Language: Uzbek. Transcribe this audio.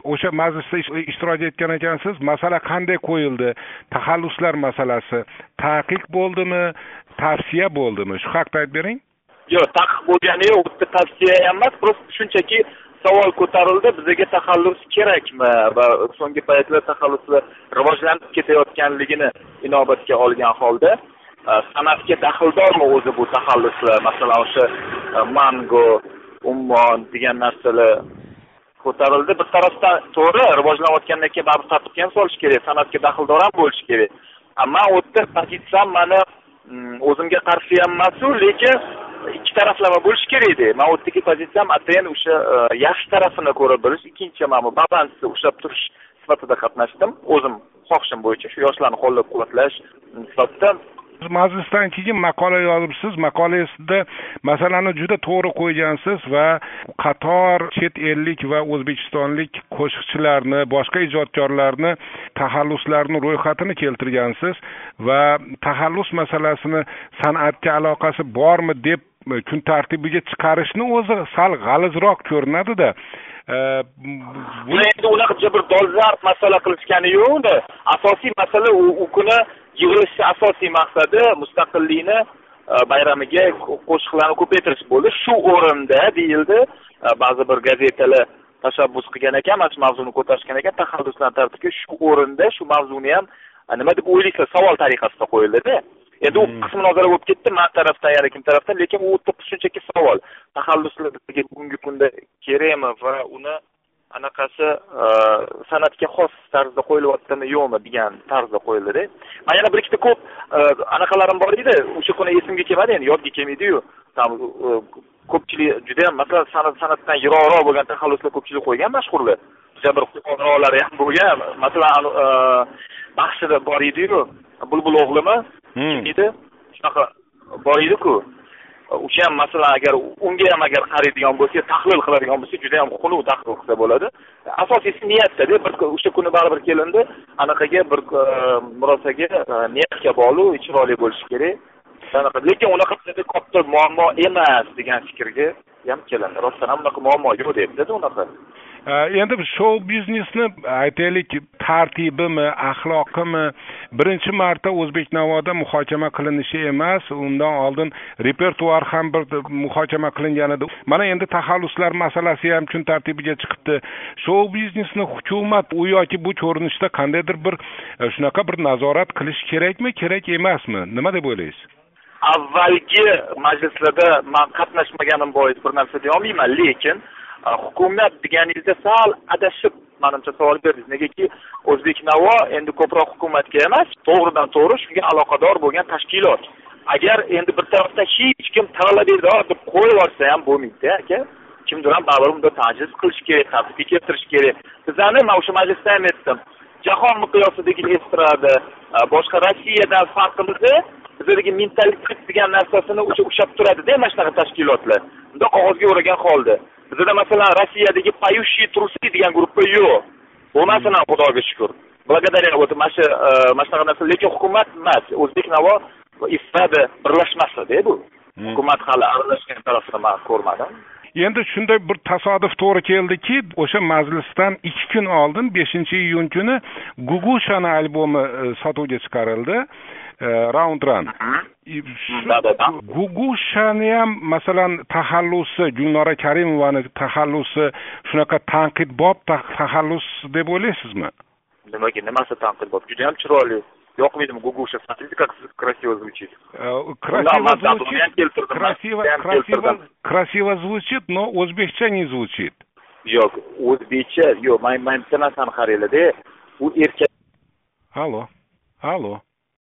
o'sha majlisda ishtirok etgan ekansiz. Masala qanday qo'yildi? Taxalluslar masalasi taqiq bo'ldimi, tavsiya bo'ldimi? Shu haqda aytib bering. Yo'q, taqiq bo'lgani yo'q, bitta tavsiya emas, просто shunchaki savol ko'tarildi, bizga taxallus kerakmi va so'nggi paytlarda taxalluslar rivojlanib ketayotganligini inobatga olgan holda san'atga daxldormi o'zi bu taxalluslar, masalan o'sha mango, ummon degan narsalar ko'tarildi. Bir tarafdan to'g'ri, rivojlanayotgandan keyin baribir tartibga ham solish kerak, san'atga daxldor ham bo'lish kerak. Ammo u yerda pozitsiyam mani o'zimga qarshi ham emas-u, lekin ikki taraflama bo'lish kerak edi. Men u yerdagi pozitsiyam atayin o'sha yaxshi tarafini ko'rib bilish, ikkinchi mana bu balansni ushlab turish sifatida qatnashdim. O'zim xohishim bo'yicha shu yoshlarni qo'llab-quvvatlash sifatida. Majlisdan keyin maqola yozibsiz. Maqolangizda masalani juda to'g'ri qo'ygansiz va qator chet ellik va o'zbekistonlik qo'shiqchilarni, boshqa ijodkorlarni taxalluslarini ro'yxatini keltirgansiz va taxallus masalasini san'atga aloqasi bormi deb kun tartibiga chiqarishni o'zi sal g'alizroq ko'rinadi-da. Endi unaqa bir dolzarb masala qilishgani yo'q. Asosiy masala u kuni yig'ilishning asosiy maqsadi mustaqillikni bayramiga qo'shiqlarni ko'paytirish bo'ldi. Shu o'rinda deyildi, ba'zi bir gazetalar tashabbus qilgan ekan, mana shu mavzuni ko'tarishgan ekan, taxalluslar tartibiga shu o'rinda shu mavzuni ham nima deb o'ylaysiz, savol tariqasida qo'yildi-da. Endi u qism munozara bo'lib ketdi, men tarafdan yana kim tarafdan, lekin u shunchaki savol. Taxalluslar bizga bugungi kunda kerakmi va uni anaqasi san'atga xos tarzda qo'yilyaptimi yo'qmi degan tarzda qo'yildi-da. Men yana bir ikkita ko'p anaqalarim bor edi, o'sha kuni esimga kelmadi, endi yodga kelmaydi-yu. Ko'pchilik juda ham masalan san'atdan yiroqroq bo'lgan taxalluslar ko'pchilik qo'ygan mashhurlar. Juda bir qo'ng'iroqlari ham bo'lgan. Masalan baxshida bor edi-yu, Bulbul o'g'limi? Kim edi? Shunaqa bor edi-ku. O'sha ham masalan agar unga ham agar qaraydigan bo'lsa, tahlil qiladigan bo'lsa, juda ham xunuk tahlil qilsa bo'ladi. Asosiysi niyatda, bir o'sha kuni baribir kelindi, anaqaga bir murosaga niyatga bog'liq, chiroyli bo'lishi kerak. Lekin unaqa katta muammo emas degan fikrga ham kelindi. Rostdan ham unaqa muammo yo'q debdi unaqa. Endi show biznesni aytaylik, tartibimi, axloqimi birinchi marta O'zbek Navoda muhokama qilinishi emas, undan oldin repertuar ham bir muhokama qilingan edi. Mana endi taxalluslar masalasi ham kun tartibiga chiqibdi. Show biznesni hukumat u yoki bu ko'rinishda qandaydir bir shunaqa bir nazorat qilish kerakmi, kerak emasmi? Nima deb o'ylaysiz? Avvalgi majlislarda men qatnashmaganim bois bir narsa deya olmayman, lekin hukumat deganingizda sal adashib menimcha savol berdingiz. Negaki O'zbek Navo endi ko'proq hukumatga emas, to'g'ridan to'g'ri shunga aloqador bo'lgan tashkilot. Agar endi bir tarafdan hech kim talaberdi deb qo'yib olsa ham bo'lmaydi, aka. Kimdir ham baribir unda ta'jiz qilish kerak, tartibga keltirish kerak. Bizlarni men o'sha majlisda ham aytdim. Jahon miqyosidagi estrada, boshqa Rossiyadan farqimizni bizdagi mentalitet degan narsasini o'sha ushlab turadi-da, mana shunaqa tashkilotlar. Unda qog'ozga o'ragan holda. Bizda masalan Rossiyadagi Payushchi Trusi degan guruh yo'q. Bo'lmasin, Xudoga shukr. Благодаря mana shunaqa narsa, lekin hukumat emas, O'zbek Navo estrada birlashmasida bu. Hukumat hali aralashgan tarafini men ko'rmadim. Endi shunday bir tasodif to'g'ri keldiki, o'sha majlisdan 2 kun oldin 5-iyun kuni Gugushani albomi sotuvga chiqarildi. Round Run. Gugushani ham masalan taxallusi, Gulnora Karimovani taxallusi shunaqa tanqidbob taxallus deb o'ylaysizmi? Nimaga, nimasi tanqidbob? Juda ham chiroyli. Yo'qmaydimi Gugusha? Смотрите, как красиво звучит. Красиво звучит, но o'zbekcha не звучит. Yo'q, o'zbekcha, yo'q, men bitta narsani qaranglar-da. U erkak. Allo.